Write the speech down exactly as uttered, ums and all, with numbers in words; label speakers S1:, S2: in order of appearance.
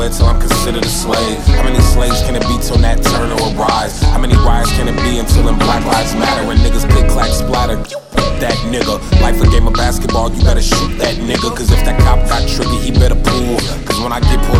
S1: hood till I'm considered a slave. How many slaves can it be till Nat Turner arrives? How many riots can it be until them Black Lives Matter and niggas click clack splatter? That nigga, life a game of basketball, you better shoot that nigga. Cause if that cop got triggered, he better pull. Cause when I get pulled